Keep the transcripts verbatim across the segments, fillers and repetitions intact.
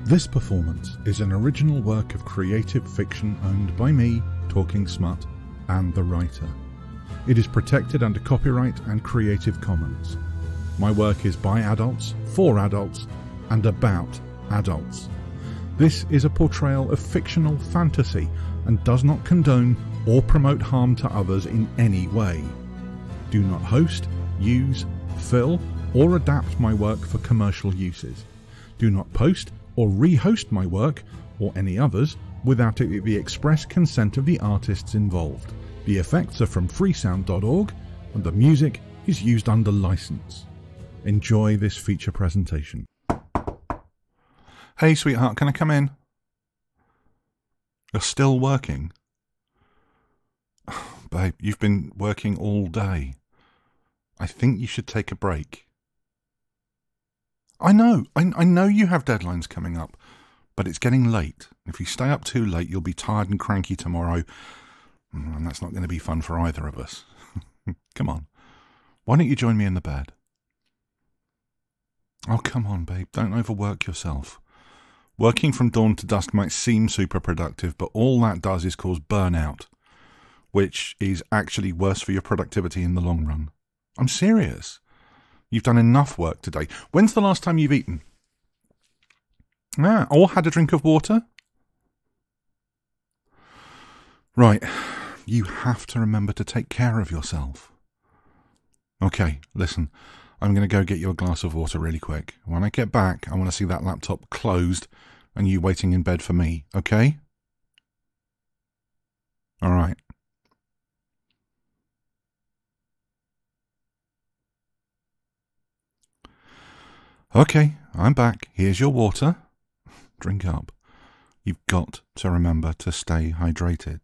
This performance is an original work of creative fiction owned by me, Talking Smut, and the writer. It is protected under copyright and Creative Commons. My work is by adults, for adults, and about adults. This is a portrayal of fictional fantasy and does not condone or promote harm to others in any way. Do not host, use, fill, or adapt my work for commercial uses. Do not post or rehost my work, or any others, without the express consent of the artists involved. The effects are from freesound dot org, and the music is used under license. Enjoy this feature presentation. Hey sweetheart, can I come in? You're still working? Babe, you've been working all day. I think you should take a break. I know, I, I know you have deadlines coming up, but it's getting late. If you stay up too late, you'll be tired and cranky tomorrow, and that's not going to be fun for either of us. Come on, why don't you join me in the bed? Oh, come on, babe, don't overwork yourself. Working from dawn to dusk might seem super productive, but all that does is cause burnout, which is actually worse for your productivity in the long run. I'm serious. You've done enough work today. When's the last time you've eaten? Ah, or had a drink of water? Right, you have to remember to take care of yourself. Okay, listen, I'm going to go get you a glass of water really quick. When I get back, I want to see that laptop closed and you waiting in bed for me, okay? All right. Okay, I'm back. Here's your water. Drink up. You've got to remember to stay hydrated.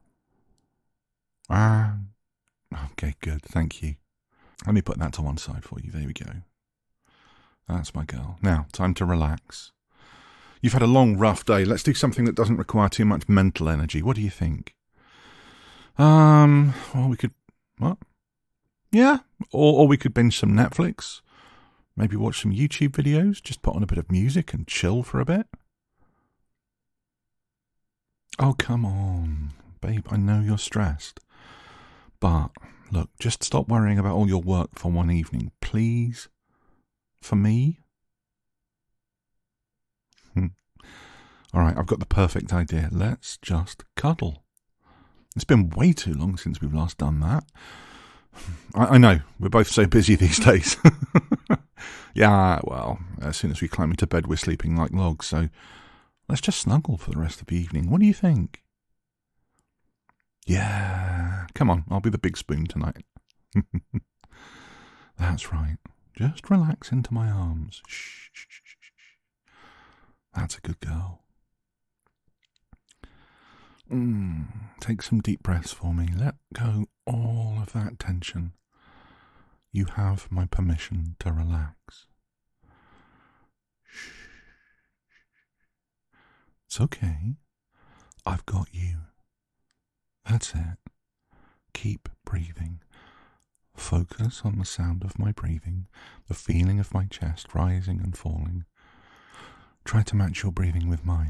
Ah, okay, good. Thank you. Let me put that to one side for you. There we go. That's my girl. Now, time to relax. You've had a long, rough day. Let's do something that doesn't require too much mental energy. What do you think? Um, well, we could... What? Yeah, or, or we could binge some Netflix. Maybe watch some YouTube videos, just put on a bit of music and chill for a bit. Oh, come on. Babe, I know you're stressed. But, look, just stop worrying about all your work for one evening, please. For me? Hmm. All right, I've got the perfect idea. Let's just cuddle. It's been way too long since we've last done that. I, I know, we're both so busy these days. Yeah, well, as soon as we climb into bed, we're sleeping like logs, so let's just snuggle for the rest of the evening. What do you think? Yeah, come on, I'll be the big spoon tonight. That's right. Just relax into my arms. Shh, shh, shh, shh. That's a good girl. Mm, take some deep breaths for me. Let go all of that tension. You have my permission to relax. Shh. It's okay. I've got you. That's it. Keep breathing. Focus on the sound of my breathing, the feeling of my chest rising and falling. Try to match your breathing with mine.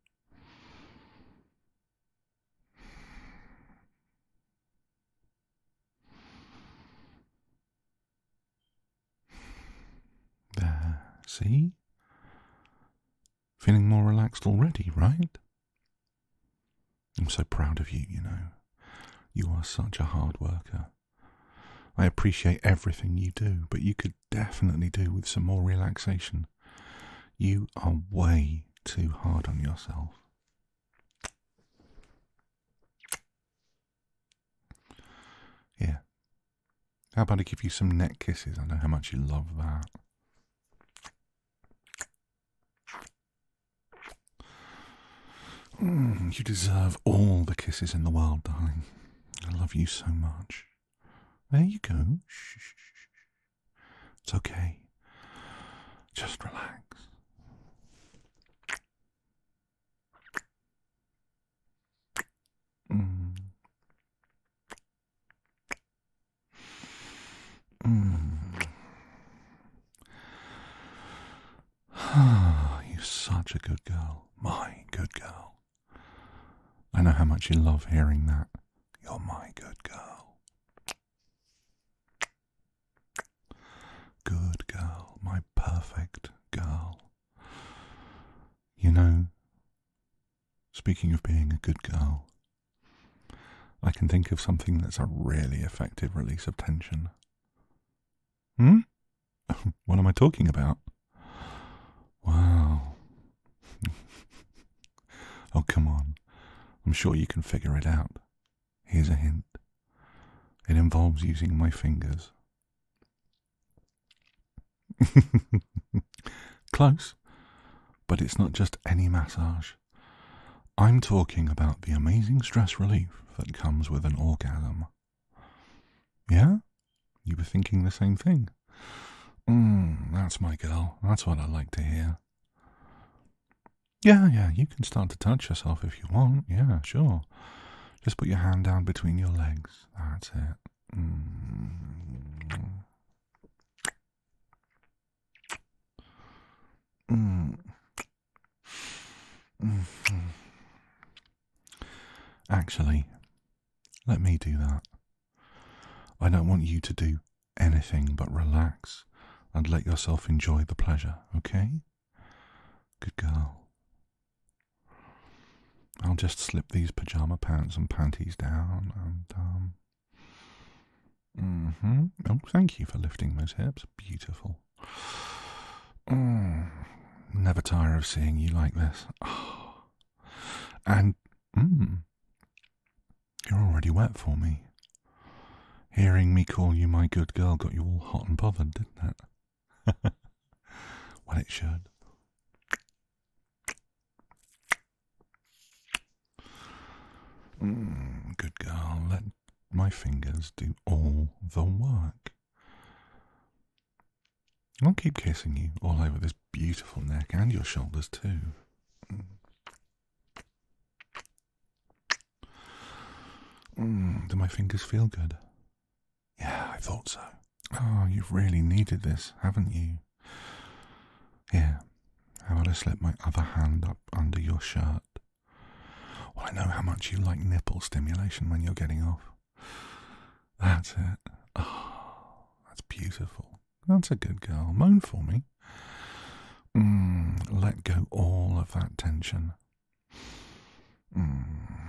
There, see? Feeling more relaxed already, right? I'm so proud of you, you know. You are such a hard worker. I appreciate everything you do, but you could definitely do with some more relaxation. You are way too hard on yourself. Here. How about I give you some neck kisses? I know how much you love that. Mm, you deserve all the kisses in the world, darling. I love you so much. There you go. Shh, shh, shh. It's okay. Just relax. Mm. Mm. You're so such a good girl. My good girl. I know how much you love hearing that. You're my good girl. Good girl. My perfect girl. You know, speaking of being a good girl, I can think of something that's a really effective release of tension. Hmm? What am I talking about? Wow. Oh, come on. I'm sure you can figure it out. Here's a hint. It involves using my fingers. Close, but it's not just any massage. I'm talking about the amazing stress relief that comes with an orgasm. Yeah? You were thinking the same thing? Mmm, that's my girl. That's what I like to hear. Yeah, yeah, you can start to touch yourself if you want. Yeah, sure. Just put your hand down between your legs. That's it. Mm. Mm. Mm-hmm. Actually, let me do that. I don't want you to do anything but relax and let yourself enjoy the pleasure, okay? Good girl. I'll just slip these pajama pants and panties down and, um... Mm-hmm. Oh, thank you for lifting those hips. Beautiful. Mm. Never tire of seeing you like this. Oh. And, mm, you're already wet for me. Hearing me call you my good girl got you all hot and bothered, didn't it? Well, it should. Mm, good girl, let my fingers do all the work. I'll keep kissing you all over this beautiful neck and your shoulders too. Mm. Mm, do my fingers feel good? Yeah, I thought so. Oh, you've really needed this, haven't you? Here, how about I slip my other hand up under your shirt? Well, I know how much you like nipple stimulation when you're getting off. That's it. Oh, that's beautiful. That's a good girl. Moan for me. Mm, let go all of that tension. Mm.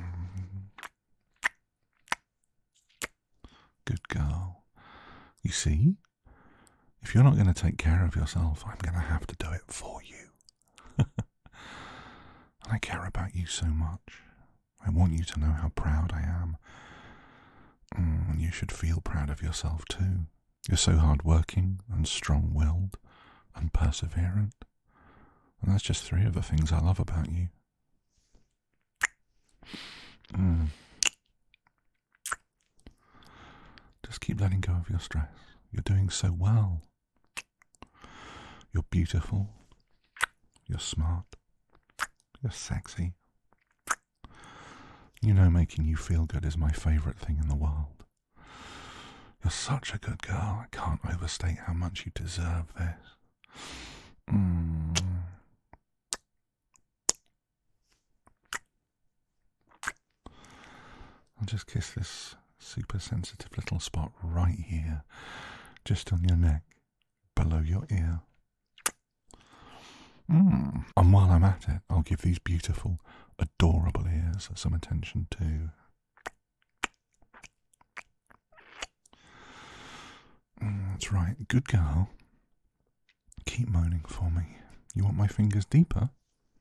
Good girl. You see? If you're not going to take care of yourself, I'm going to have to do it for you. I care about you so much. I want you to know how proud I am. Mm, and you should feel proud of yourself too. You're so hard-working and strong-willed and perseverant. And that's just three of the things I love about you. Mm. Just keep letting go of your stress. You're doing so well. You're beautiful. You're smart. You're sexy. You know making you feel good is my favourite thing in the world. You're such a good girl. I can't overstate how much you deserve this. Mm. I'll just kiss this super sensitive little spot right here, just on your neck, below your ear. Mm. And while I'm at it, I'll give these beautiful, adorable ears some attention too. Mm, that's right. Good girl. Keep moaning for me. You want my fingers deeper?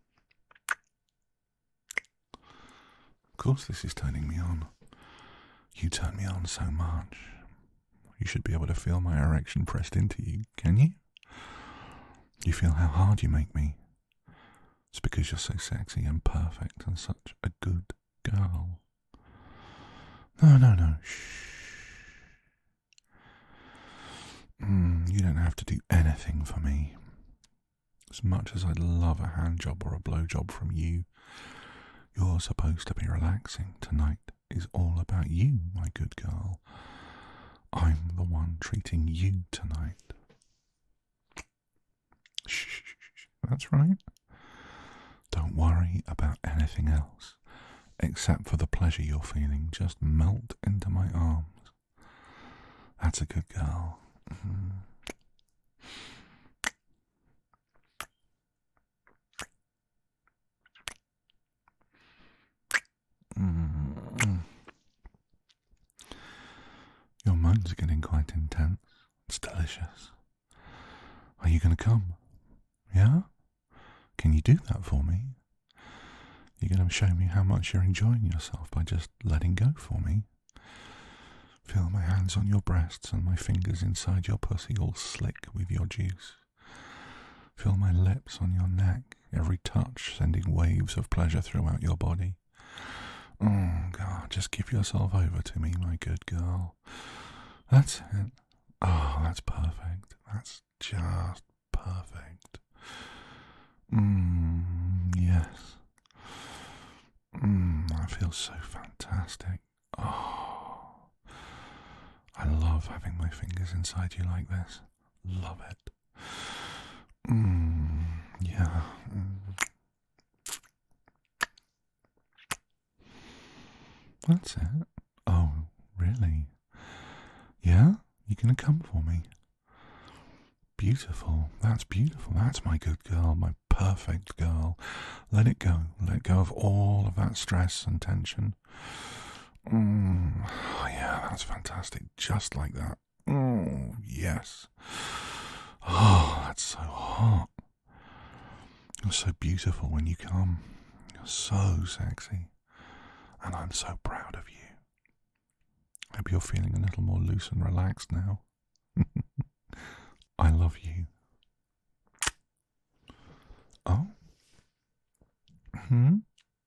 Of course this is turning me on. You turn me on so much. You should be able to feel my erection pressed into you, can you? You feel how hard you make me. It's because you're so sexy and perfect and such a good girl. No, no, no. Shh. Mm, you don't have to do anything for me. As much as I'd love a hand job or a blow job from you, you're supposed to be relaxing. Tonight is all about you, my good girl. I'm the one treating you tonight. Shh, that's right. worry about anything else except for the pleasure you're feeling. Just melt into my arms. That's a good girl. Mm. Mm. Your moans are getting quite intense. It's delicious. Are you going to come? Yeah? Can you do that for me? You're going to show me how much you're enjoying yourself by just letting go for me? Feel my hands on your breasts and my fingers inside your pussy all slick with your juice. Feel my lips on your neck, every touch sending waves of pleasure throughout your body. Oh, God, just give yourself over to me, my good girl. That's it. Oh, that's perfect. That's just perfect. Mmm, yes. Mmm, that feels so fantastic. Oh, I love having my fingers inside you like this. Love it. Mmm, yeah. Mm. That's it. Oh, really? Yeah? You gonna come for me? Beautiful. That's beautiful. That's my good girl, my perfect girl. Let it go. Let go of all of that stress and tension. Mm. Oh, yeah, that's fantastic. Just like that. Oh, yes. Oh, that's so hot. You're so beautiful when you come. You're so sexy. And I'm so proud of you. Hope you're feeling a little more loose and relaxed now. I love you. Oh? Hmm?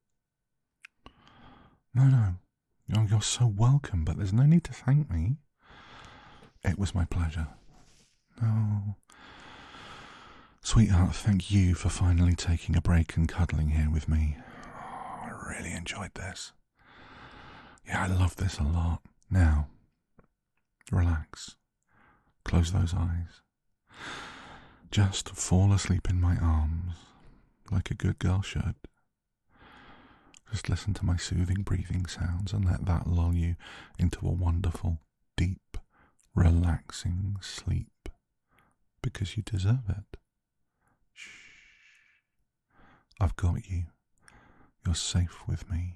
No, no. You're, you're so welcome, but there's no need to thank me. It was my pleasure. No. Sweetheart, thank you for finally taking a break and cuddling here with me. Oh, I really enjoyed this. Yeah, I love this a lot. Now, relax. Close those eyes. Just fall asleep in my arms, like a good girl should. Just listen to my soothing breathing sounds and let that lull you into a wonderful, deep, relaxing sleep, because you deserve it. Shh. I've got you. You're safe with me.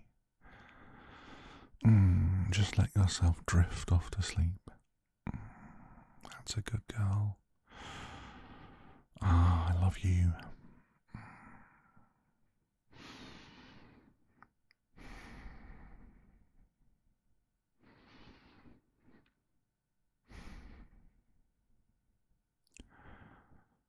Mm, just let yourself drift off to sleep. Mm, that's a good girl. Ah, I love you.